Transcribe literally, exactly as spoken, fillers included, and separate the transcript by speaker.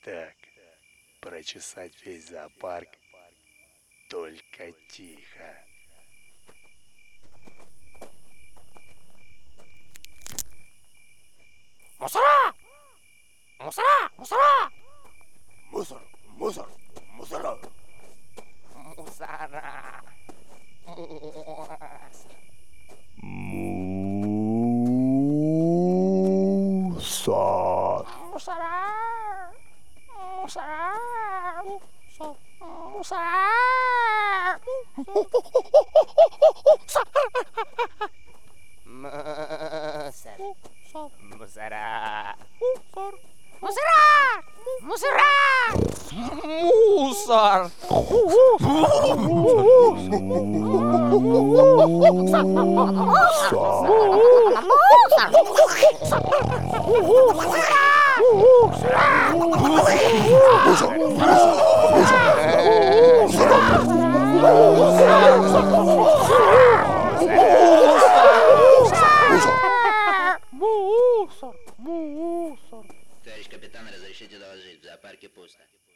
Speaker 1: Так, прочесать весь зоопарк, только тихо.
Speaker 2: Мусора! Мусора! Мусора!
Speaker 1: Мусор, мусор, мусора.
Speaker 2: Мусора!
Speaker 1: Мусор.
Speaker 2: Мусора! Мусора! Мусора! Мусор! Мусора! Мусора! Мусора! Мусор!
Speaker 3: Товарищ капитан, разрешите доложить, в зоопарке пусто.